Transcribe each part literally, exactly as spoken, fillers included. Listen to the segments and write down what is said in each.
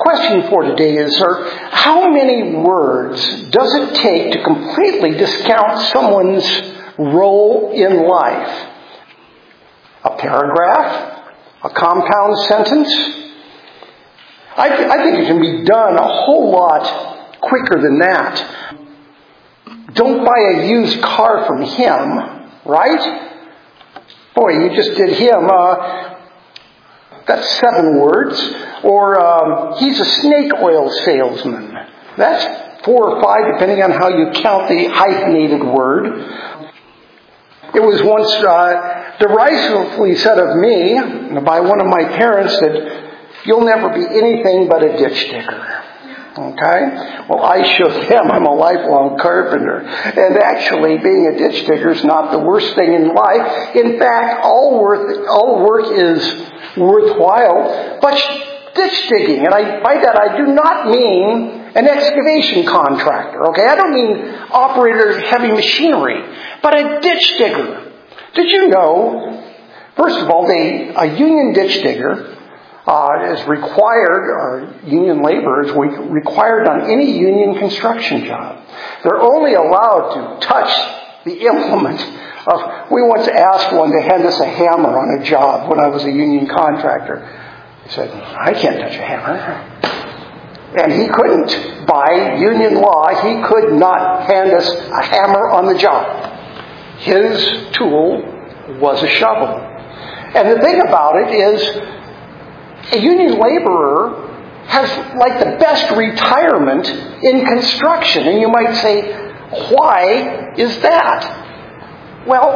question for today is, sir, how many words does it take to completely discount someone's role in life? A paragraph? A compound sentence? I, I think it can be done a whole lot quicker than that. Don't buy a used car from him, right? Boy, you just did him. Uh, that's seven words. Or um, he's a snake oil salesman. That's four or five, depending on how you count the hyphenated word. It was once uh, derisively said of me by one of my parents that you'll never be anything but a ditch digger. Okay? Well, I showed them I'm a lifelong carpenter. And actually, being a ditch digger is not the worst thing in life. In fact, all work, all work is worthwhile. But ditch digging, and I, by that I do not mean an excavation contractor. Okay? I don't mean operator of heavy machinery, but a ditch digger. Did you know, first of all, they, a union ditch digger Uh, is required, or union labor is required on any union construction job. They're only allowed to touch the implement of, we once asked one to hand us a hammer on a job when I was a union contractor. He said, I can't touch a hammer. And he couldn't. By union law, he could not hand us a hammer on the job. His tool was a shovel. And the thing about it is, a union laborer has like the best retirement in construction. And you might say, why is that? Well,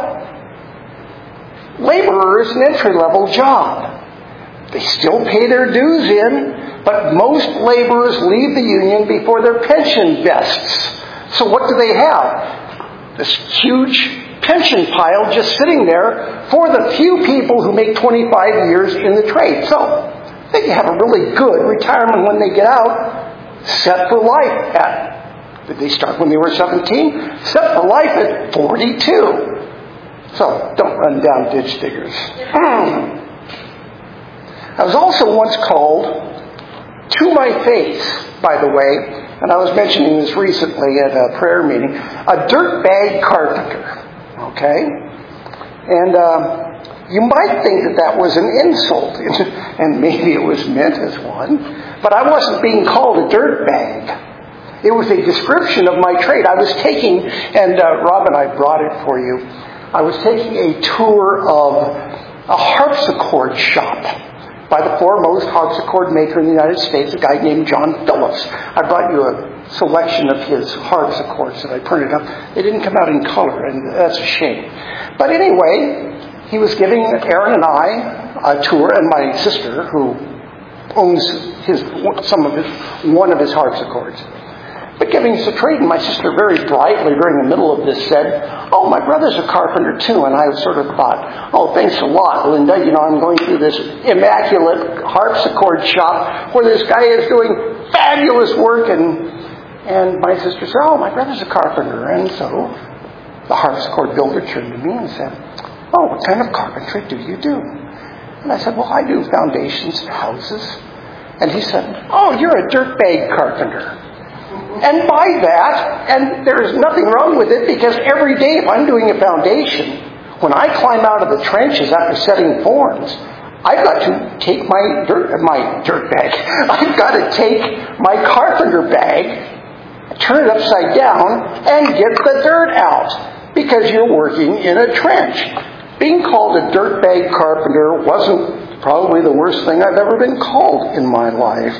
laborer is an entry-level job. They still pay their dues in, but most laborers leave the union before their pension vests. So what do they have? This huge pension pile just sitting there for the few people who make twenty-five years in the trade. So they have a really good retirement when they get out, set for life at, did they start when they were seventeen? Set for life at forty-two. So don't run down ditch diggers. I was also once called to my face, by the way, and I was mentioning this recently at a prayer meeting, a dirtbag carpenter. Okay? And uh, you might think that that was an insult, and maybe it was meant as one, but I wasn't being called a dirtbag. It was a description of my trade. I was taking, and uh, Robin, I brought it for you, I was taking a tour of a harpsichord shop by the foremost harpsichord maker in the United States, a guy named John Phillips. I brought you a selection of his harpsichords that I printed up. They didn't come out in color, and that's a shame. But anyway, he was giving Aaron and I a tour, and my sister, who owns his some of his one of his harpsichords, but giving us a trade. And my sister, very brightly during the middle of this, said, "Oh, my brother's a carpenter too." And I sort of thought, "Oh, thanks a lot, Linda. You know, I'm going through this immaculate harpsichord shop where this guy is doing fabulous work." And and my sister said, "Oh, my brother's a carpenter." And so the harpsichord builder turned to me and said, "Oh, what kind of carpentry do you do?" And I said, "Well, I do foundations and houses." And he said, "Oh, you're a dirtbag carpenter." And by that, and there is nothing wrong with it, because every day if I'm doing a foundation, when I climb out of the trenches after setting forms, I've got to take my dirt, my dirt bag. I've got to take my carpenter bag, turn it upside down, and get the dirt out, because you're working in a trench. Being called a dirtbag carpenter wasn't probably the worst thing I've ever been called in my life.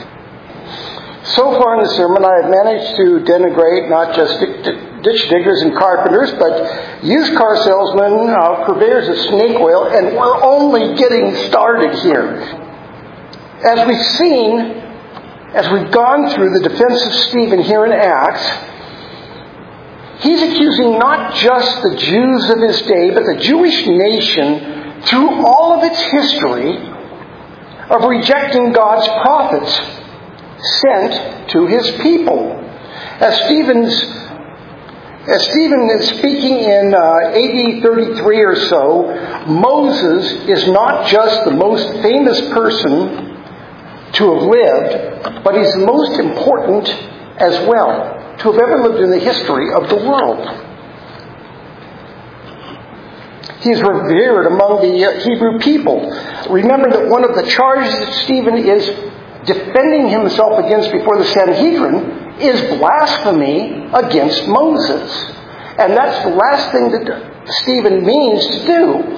So far in the sermon, I have managed to denigrate not just ditch diggers and carpenters, but used car salesmen, uh, purveyors of snake oil, and we're only getting started here. As we've seen, as we've gone through the defense of Stephen here in Acts, he's accusing not just the Jews of his day, but the Jewish nation through all of its history of rejecting God's prophets sent to his people. As Stephen's, as Stephen is speaking in uh, A D thirty-three or so, Moses is not just the most famous person to to have lived, but he's the most important as well to have ever lived in the history of the world. He is revered among the Hebrew people. Remember that one of the charges that Stephen is defending himself against before the Sanhedrin is blasphemy against Moses. And that's the last thing that Stephen means to do.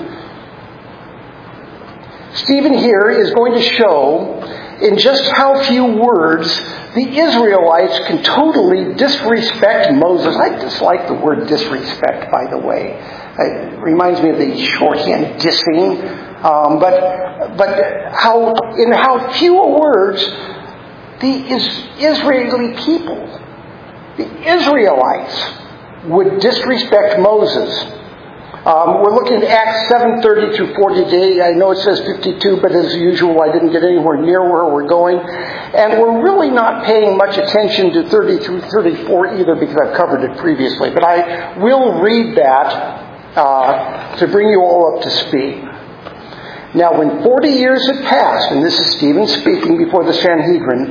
Stephen here is going to show in just how few words the Israelites can totally disrespect Moses. I dislike the word disrespect, by the way. It reminds me of the shorthand dissing. Um, but but how in how few words the is, Israeli people, the Israelites, would disrespect Moses. Um, we're looking at Acts seven thirty through forty today. I know it says fifty-two, but as usual, I didn't get anywhere near where we're going. And we're really not paying much attention to thirty through thirty-four either, because I've covered it previously. But I will read that uh, to bring you all up to speed. Now, when forty years had passed, and this is Stephen speaking before the Sanhedrin,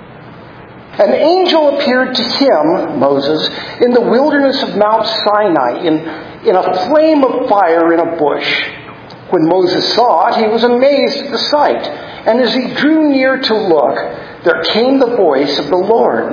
an angel appeared to him, Moses, in the wilderness of Mount Sinai, in, in a flame of fire in a bush. When Moses saw it, he was amazed at the sight. And as he drew near to look, there came the voice of the Lord.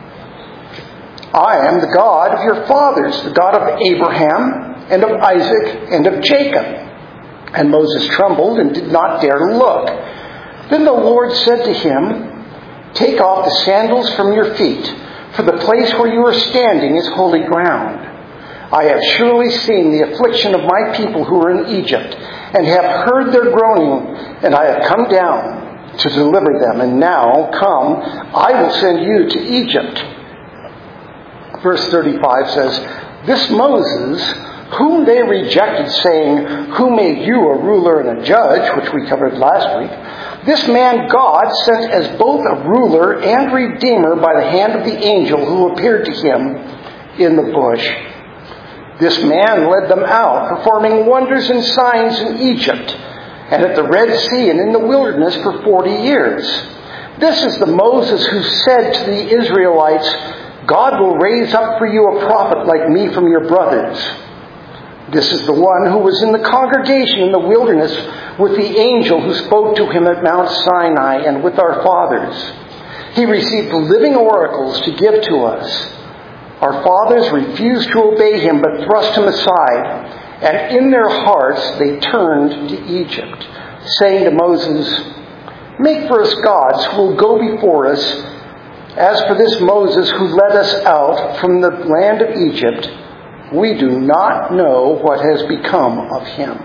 I am the God of your fathers, the God of Abraham, and of Isaac, and of Jacob. And Moses trembled and did not dare to look. Then the Lord said to him, take off the sandals from your feet, for the place where you are standing is holy ground. I have surely seen the affliction of my people who are in Egypt, and have heard their groaning, and I have come down to deliver them. And now, come, I will send you to Egypt. Verse thirty-five says, this Moses, whom they rejected, saying, who made you a ruler and a judge, which we covered last week, this man God sent as both a ruler and redeemer by the hand of the angel who appeared to him in the bush. This man led them out, performing wonders and signs in Egypt, and at the Red Sea, and in the wilderness for forty years. This is the Moses who said to the Israelites, God will raise up for you a prophet like me from your brothers. This is the one who was in the congregation in the wilderness with the angel who spoke to him at Mount Sinai and with our fathers. He received living oracles to give to us. Our fathers refused to obey him, but thrust him aside. And in their hearts they turned to Egypt, saying to Moses, make for us gods who will go before us. As for this Moses who led us out from the land of Egypt, we do not know what has become of him.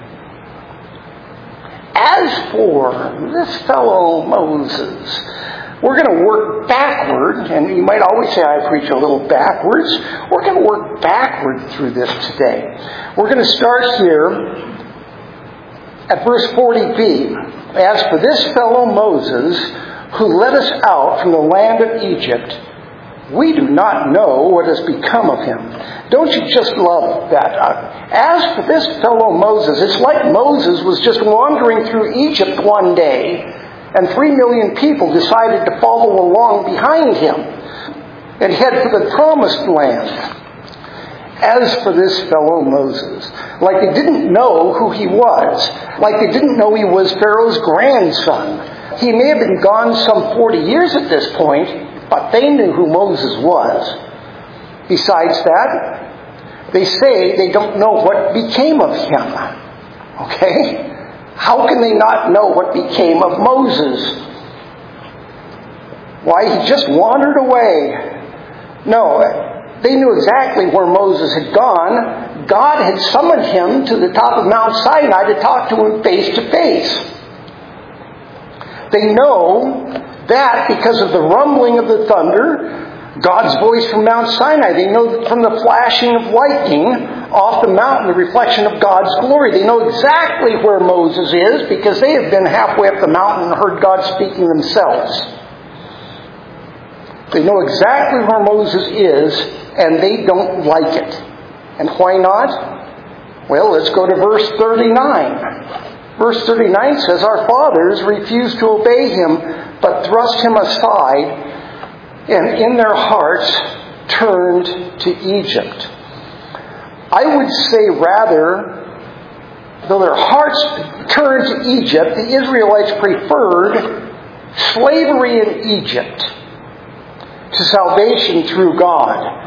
As for this fellow Moses, we're going to work backward, and you might always say I preach a little backwards. We're going to work backward through this today. We're going to start here at verse forty b. As for this fellow Moses, who led us out from the land of Egypt, we do not know what has become of him. Don't you just love that? Uh, as for this fellow Moses, it's like Moses was just wandering through Egypt one day, and three million people decided to follow along behind him and head for the promised land. As for this fellow Moses, like they didn't know who he was, like they didn't know he was Pharaoh's grandson. He may have been gone some forty years at this point, but they knew who Moses was. Besides that, they say they don't know what became of him. Okay? How can they not know what became of Moses? Why, he just wandered away. No, they knew exactly where Moses had gone. God had summoned him to the top of Mount Sinai to talk to him face to face. They know that because of the rumbling of the thunder, God's voice from Mount Sinai. They know from the flashing of lightning off the mountain, the reflection of God's glory. They know exactly where Moses is because they have been halfway up the mountain and heard God speaking themselves. They know exactly where Moses is, and they don't like it. And why not? Well, let's go to verse thirty-nine. Verse thirty-nine says, our fathers refused to obey him, but thrust him aside, and in their hearts turned to Egypt. I would say rather, though their hearts turned to Egypt, the Israelites preferred slavery in Egypt to salvation through God.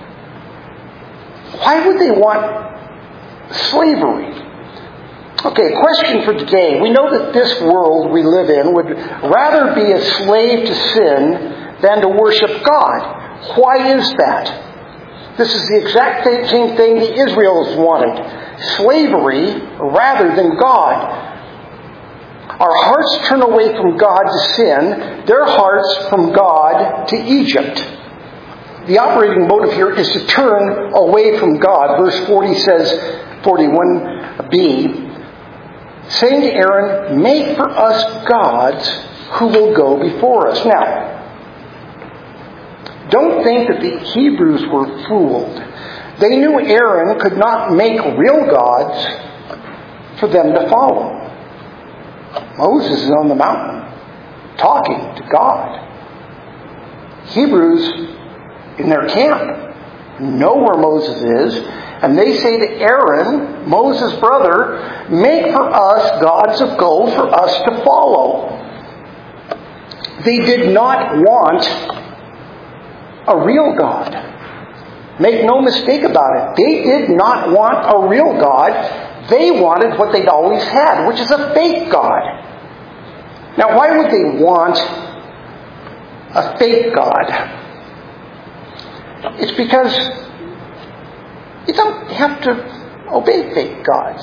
Why would they want slavery? Okay, question for today. We know that this world we live in would rather be a slave to sin than to worship God. Why is that? This is the exact same thing the Israelites wanted. Slavery rather than God. Our hearts turn away from God to sin, their hearts from God to Egypt. The operating motive here is to turn away from God. Verse forty says, forty-one b, saying to Aaron, make for us gods who will go before us. Now, don't think that the Hebrews were fooled. They knew Aaron could not make real gods for them to follow. Moses is on the mountain talking to God. Hebrews in their camp know where Moses is, and they say to Aaron, Moses' brother, make for us gods of gold for us to follow. They did not want a real God. Make no mistake about it. They did not want a real God. They wanted what they'd always had, which is a fake God. Now, why would they want a fake God? It's because you don't have to obey fake gods.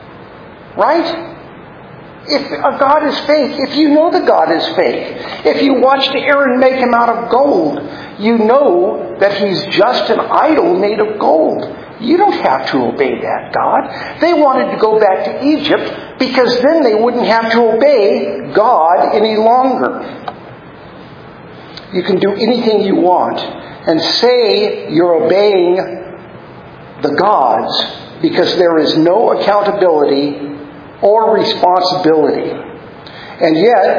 Right? If a God is fake, if you know the God is fake, if you watched Aaron make him out of gold, you know that he's just an idol made of gold. You don't have to obey that God. They wanted to go back to Egypt because then they wouldn't have to obey God any longer. You can do anything you want and say you're obeying the gods because there is no accountability or responsibility. And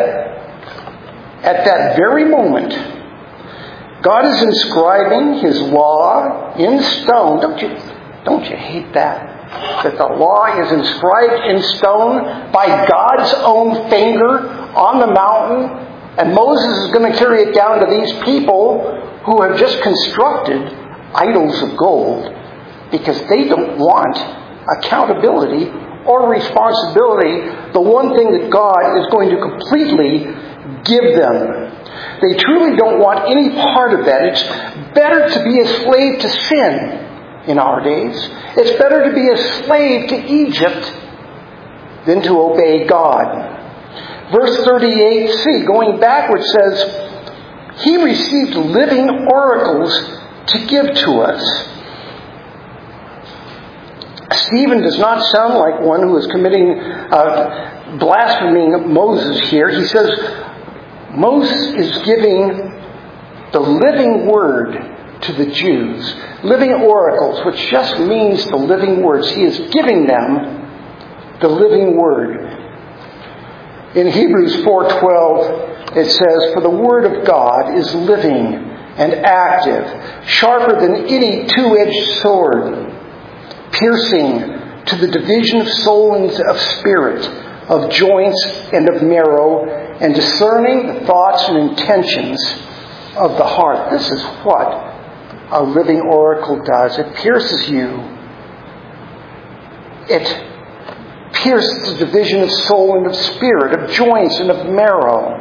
yet, at that very moment, God is inscribing His law in stone. Don't you, don't you hate that? That the law is inscribed in stone by God's own finger on the mountain, and Moses is going to carry it down to these people who have just constructed idols of gold because they don't want accountability or responsibility, the one thing that God is going to completely give them. They truly don't want any part of that. It's better to be a slave to sin in our days. It's better to be a slave to Egypt than to obey God. Verse thirty-eight c, going backwards, says, He received living oracles to give to us. Stephen does not sound like one who is committing, uh, blaspheming Moses here. He says Moses is giving the living word to the Jews. Living oracles, which just means the living words. He is giving them the living word. In Hebrews four twelve, it says, For the word of God is living and active, sharper than any two-edged sword, piercing to the division of soul and of spirit, of joints and of marrow, and discerning the thoughts and intentions of the heart. This is what a living oracle does. It pierces you. It pierces the division of soul and of spirit, of joints and of marrow.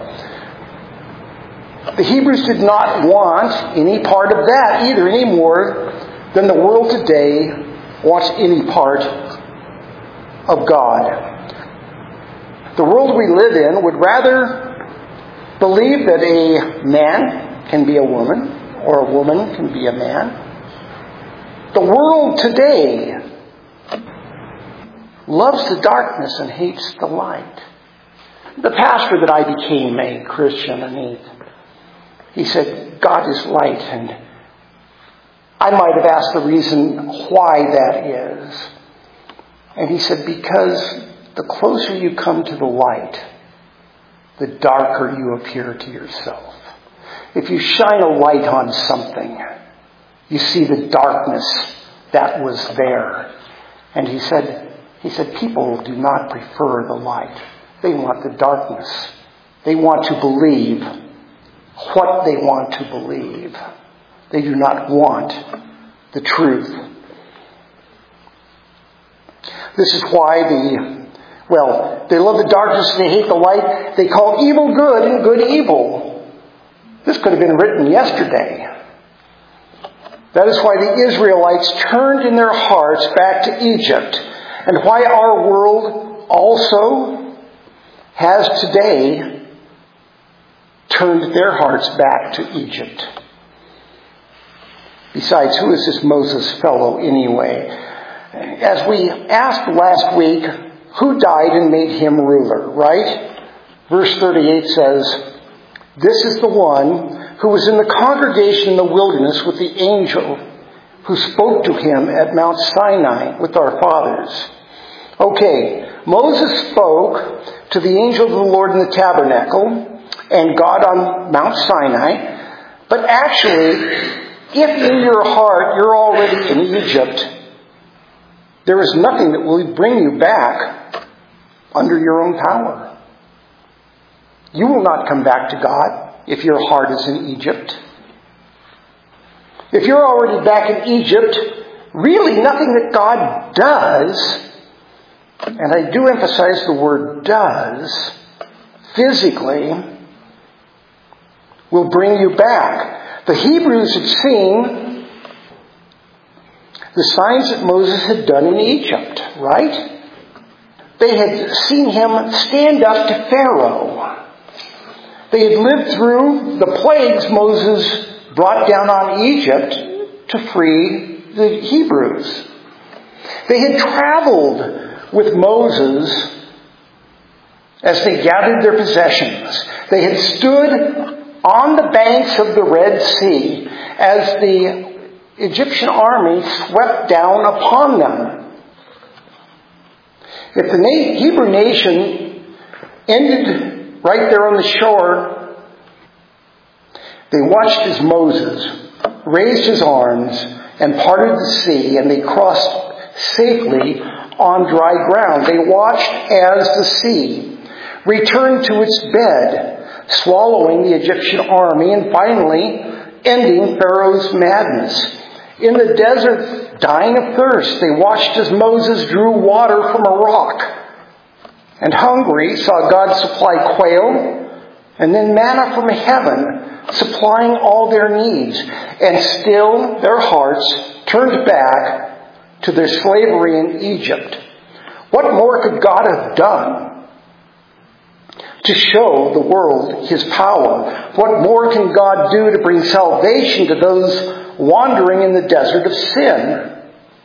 The Hebrews did not want any part of that either, any more than the world today wants any part of God. The world we live in would rather believe that a man can be a woman or a woman can be a man. The world today loves the darkness and hates the light. The pastor that I became a Christian, and he, he said, God is light, and I might have asked the reason why that is. And he said, because the closer you come to the light, the darker you appear to yourself. If you shine a light on something, you see the darkness that was there. And he said, he said, people do not prefer the light. They want the darkness. They want to believe what they want to believe. They do not want the truth. This is why the, well, they love the darkness and they hate the light. They call evil good and good evil. This could have been written yesterday. That is why the Israelites turned in their hearts back to Egypt, and why our world also has today turned their hearts back to Egypt. Besides, who is this Moses fellow anyway? As we asked last week, who died and made him ruler, right? Verse thirty-eight says, "This is the one who was in the congregation in the wilderness with the angel who spoke to him at Mount Sinai with our fathers." Okay, Moses spoke to the angel of the Lord in the tabernacle and God on Mount Sinai. But actually, if in your heart you're already in Egypt, there is nothing that will bring you back under your own power. You will not come back to God if your heart is in Egypt. If you're already back in Egypt, really nothing that God does, and I do emphasize the word does, physically, will bring you back. The Hebrews had seen the signs that Moses had done in Egypt, right? They had seen him stand up to Pharaoh. They had lived through the plagues Moses brought down on Egypt to free the Hebrews. They had traveled with Moses as they gathered their possessions. They had stood on the banks of the Red Sea as the Egyptian army swept down upon them. If the Hebrew nation ended right there on the shore, they watched as Moses raised his arms and parted the sea, and they crossed safely on dry ground. They watched as the sea returned to its bed, swallowing the Egyptian army and finally ending Pharaoh's madness. In the desert, dying of thirst, they watched as Moses drew water from a rock. And hungry, saw God supply quail and then manna from heaven, supplying all their needs. And still their hearts turned back to their slavery in Egypt. What more could God have done to show the world His power? What more can God do to bring salvation to those wandering in the desert of sin?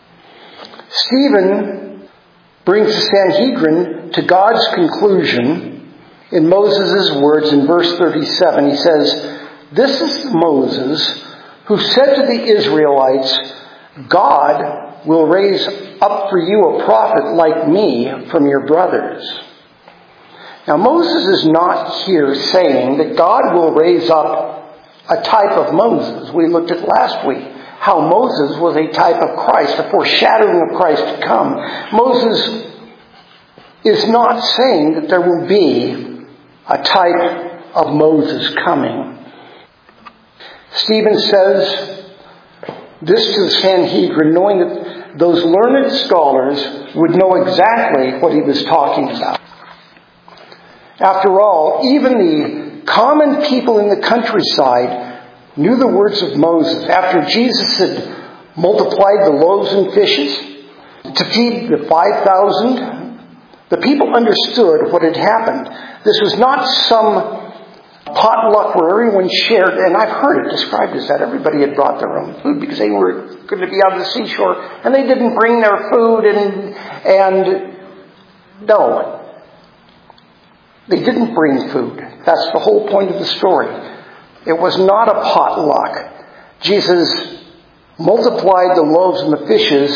Stephen brings the Sanhedrin to God's conclusion in Moses' words in verse thirty-seven. He says, "This is Moses who said to the Israelites, 'God will raise up for you a prophet like me from your brothers.'" Now Moses is not here saying that God will raise up a type of Moses. We looked at last week how Moses was a type of Christ, a foreshadowing of Christ to come. Moses is not saying that there will be a type of Moses coming. Stephen says this to the Sanhedrin, knowing that those learned scholars would know exactly what he was talking about. After all, even the common people in the countryside knew the words of Moses. After Jesus had multiplied the loaves and fishes to feed the five thousand, the people understood what had happened. This was not some potluck where everyone shared, and I've heard it described as that. Everybody had brought their own food because they were going to be on the seashore, and they didn't bring their food, and, and no. They didn't bring food. That's the whole point of the story. It was not a potluck. Jesus multiplied the loaves and the fishes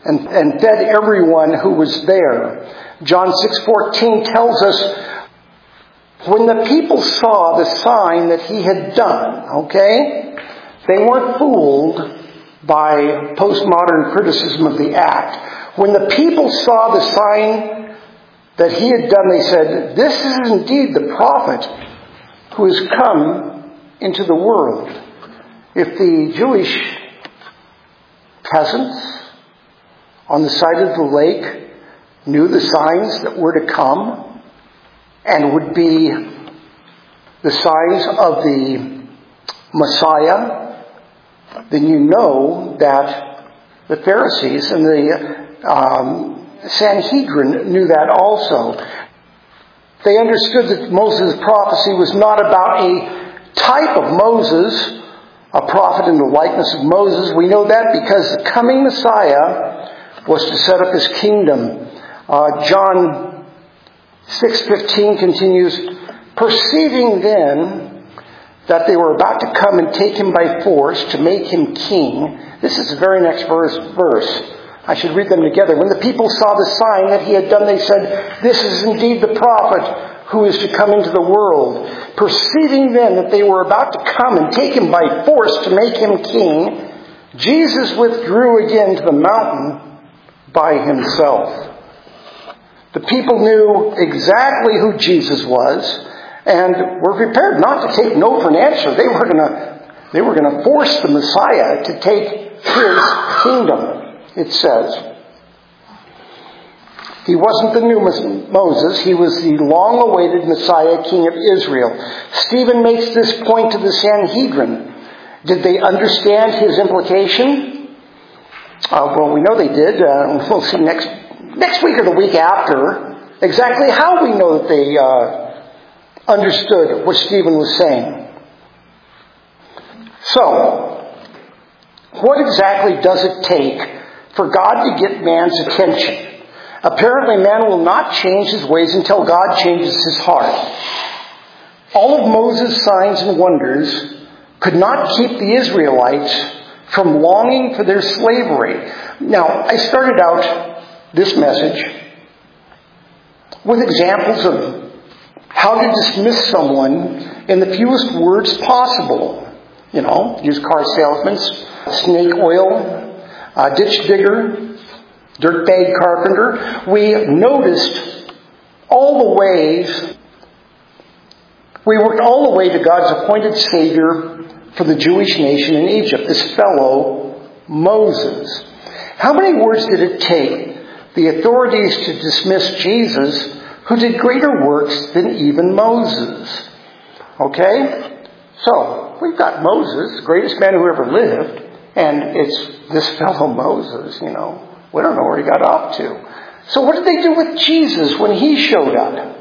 and, and fed everyone who was there. John six fourteen tells us, when the people saw the sign that he had done, okay, they weren't fooled by postmodern criticism of the act. When the people saw the sign that he had done, they said, this is indeed the prophet who has come into the world. If the Jewish peasants on the side of the lake knew the signs that were to come and would be the signs of the Messiah, then you know that the Pharisees and the um, Sanhedrin knew that also. They understood that Moses' prophecy was not about a type of Moses, a prophet in the likeness of Moses. We know that because the coming Messiah was to set up his kingdom. Uh, John six fifteen continues, perceiving then that they were about to come and take him by force to make him king. This is the very next verse. verse. I should read them together. When the people saw the sign that he had done, they said, this is indeed the prophet who is to come into the world. Perceiving then that they were about to come and take him by force to make him king, Jesus withdrew again to the mountain by himself. The people knew exactly who Jesus was and were prepared not to take no for an answer. They were going to, they were going to force the Messiah to take his kingdom, it says. He wasn't the new Moses. He was the long-awaited Messiah, King of Israel. Stephen makes this point to the Sanhedrin. Did they understand his implication? Uh, well, we know they did. Uh, we'll see next next week or the week after exactly how we know that they uh, understood what Stephen was saying. So, what exactly does it take for God to get man's attention? Apparently, man will not change his ways until God changes his heart. All of Moses' signs and wonders could not keep the Israelites from longing for their slavery. Now, I started out this message with examples of how to dismiss someone in the fewest words possible. You know, used car salesman, snake oil, uh, ditch digger, dirtbag carpenter. We noticed all the ways, we worked all the way to God's appointed Savior for the Jewish nation in Egypt, this fellow Moses. How many words did it take the authorities to dismiss Jesus, who did greater works than even Moses? Okay? So, we've got Moses, the greatest man who ever lived, and it's this fellow Moses, you know. We don't know where he got up to. So what did they do with Jesus when he showed up?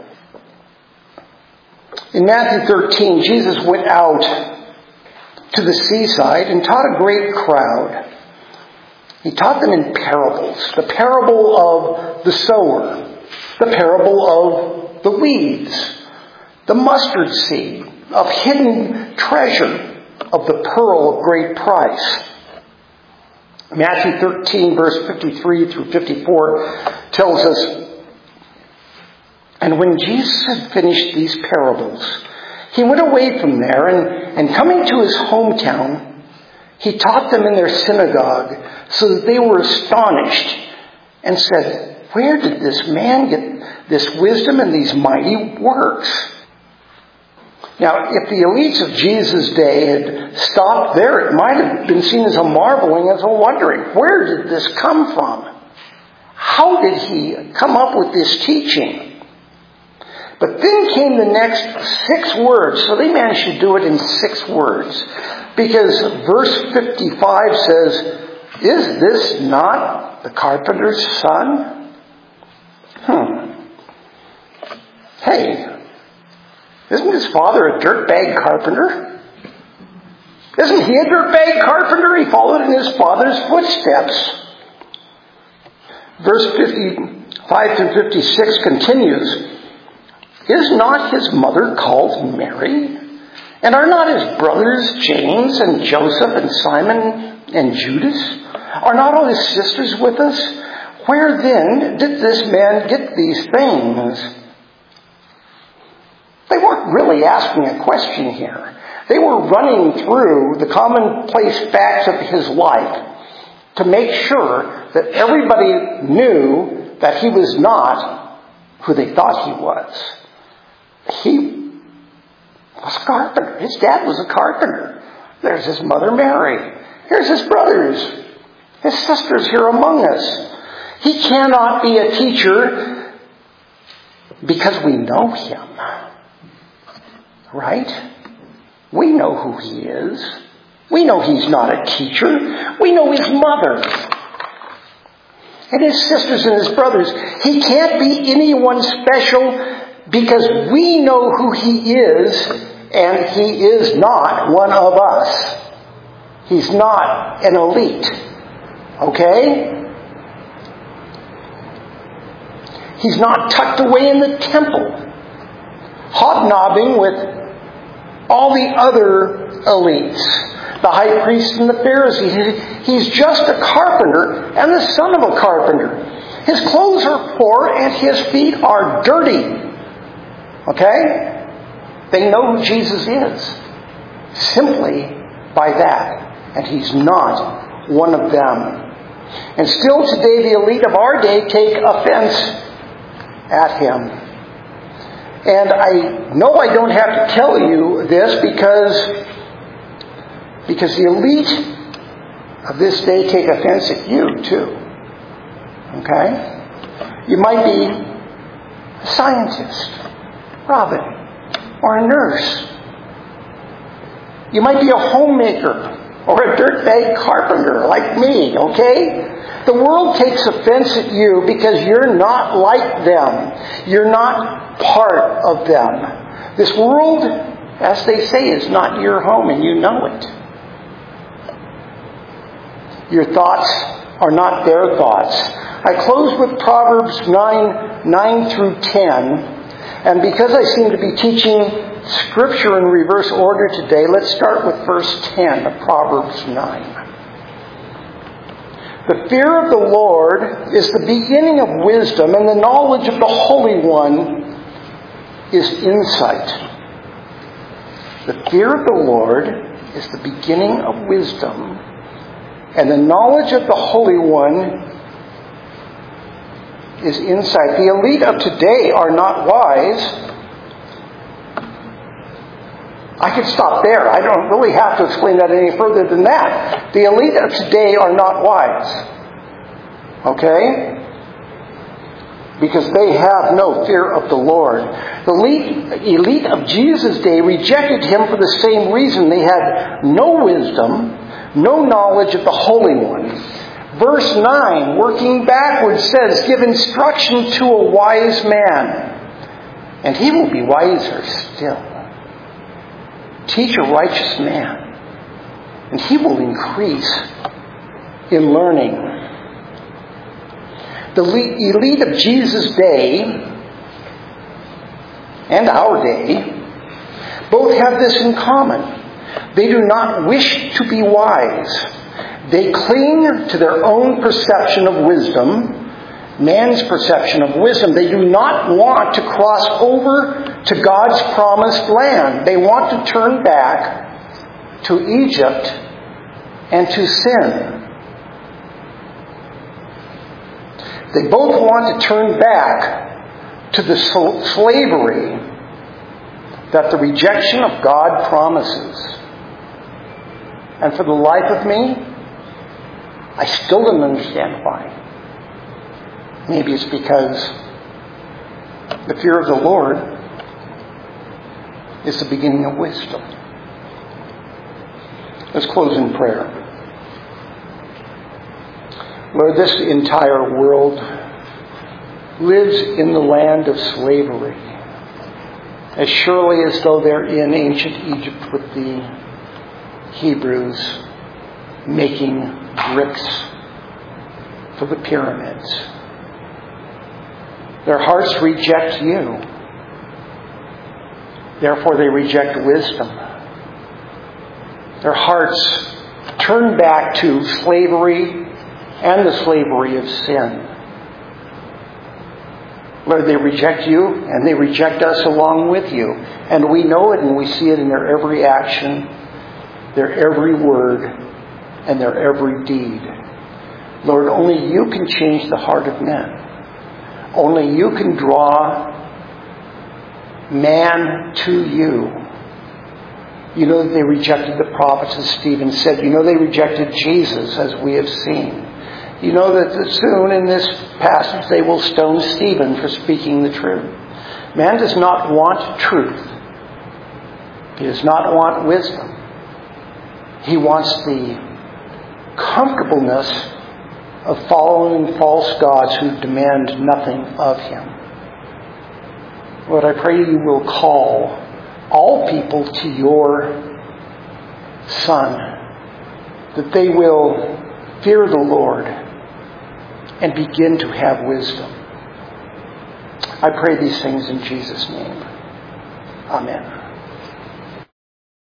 In Matthew thirteen, Jesus went out to the seaside and taught a great crowd. He taught them in parables. The parable of the sower. The parable of the weeds. The mustard seed. Of hidden treasure. Of the pearl of great price. Matthew thirteen, verse fifty-three through fifty-four tells us, and when Jesus had finished these parables, he went away from there, and, and coming to his hometown, he taught them in their synagogue, so that they were astonished, and said, where did this man get this wisdom and these mighty works? Now, if the elites of Jesus' day had stopped there, it might have been seen as a marveling, as a wondering. Where did this come from? How did he come up with this teaching? But then came the next six words. So they managed to do it in six words. Because verse fifty-five says, is this not the carpenter's son? Hmm. Hey. Isn't his father a dirtbag carpenter? Isn't he a dirtbag carpenter? He followed in his father's footsteps. Verse fifty-five to fifty-six continues, is not his mother called Mary? And are not his brothers James and Joseph and Simon and Judas? Are not all his sisters with us? Where then did this man get these things? They weren't really asking a question here. They were running through the commonplace facts of his life to make sure that everybody knew that he was not who they thought he was. He was a carpenter. His dad was a carpenter. There's his mother Mary. Here's his brothers. His sisters here among us. He cannot be a teacher because we know him. Right? We know who he is. We know he's not a teacher. We know his mother. And his sisters and his brothers. He can't be anyone special because we know who he is, and he is not one of us. He's not an elite. Okay? He's not tucked away in the temple, hobnobbing with all the other elites, the high priest and the Pharisees. He's just a carpenter and the son of a carpenter. His clothes are poor and his feet are dirty. Okay? They know who Jesus is simply by that. And he's not one of them. And still today the elite of our day take offense at him. And I know I don't have to tell you this because, because the elite of this day take offense at you too. Okay? You might be a scientist, Robin, or a nurse. You might be a homemaker or a dirtbag carpenter like me, okay? The world takes offense at you because you're not like them. You're not part of them. This world, as they say, is not your home, and you know it. Your thoughts are not their thoughts. I close with Proverbs nine, nine through ten. And because I seem to be teaching Scripture in reverse order today, let's start with verse ten of Proverbs nine. The fear of the Lord is the beginning of wisdom, and the knowledge of the Holy One is insight. The fear of the Lord is the beginning of wisdom, and the knowledge of the Holy One is insight. The elite of today are not wise. I could stop there. I don't really have to explain that any further than that. The elite of today are not wise. Okay? Because they have no fear of the Lord. The elite, elite of Jesus' day rejected him for the same reason. They had no wisdom, no knowledge of the Holy One. Verse nine, working backwards, says, give instruction to a wise man, and he will be wiser still. Teach a righteous man, and he will increase in learning. The elite of Jesus' day and our day both have this in common. They do not wish to be wise. They cling to their own perception of wisdom, man's perception of wisdom. They do not want to cross over to God's promised land. They want to turn back to Egypt and to sin. They both want to turn back to the slavery that the rejection of God promises. And for the life of me, I still don't understand why. Maybe it's because the fear of the Lord is the beginning of wisdom. Let's close in prayer. Lord, this entire world lives in the land of slavery, as surely as though they're in ancient Egypt with the Hebrews making bricks for the pyramids. Their hearts reject you. Therefore they reject wisdom. Their hearts turn back to slavery and the slavery of sin. Lord, they reject you, and they reject us along with you. And we know it, and we see it in their every action, their every word, and their every deed. Lord, only you can change the heart of men. Only you can draw man to you. You know that they rejected the prophets, as Stephen said. You know they rejected Jesus, as we have seen. You know that soon in this passage they will stone Stephen for speaking the truth. Man does not want truth. He does not want wisdom. He wants the comfortableness of following false gods who demand nothing of him. Lord, I pray you will call all people to your Son, that they will fear the Lord and begin to have wisdom. I pray these things in Jesus' name. Amen.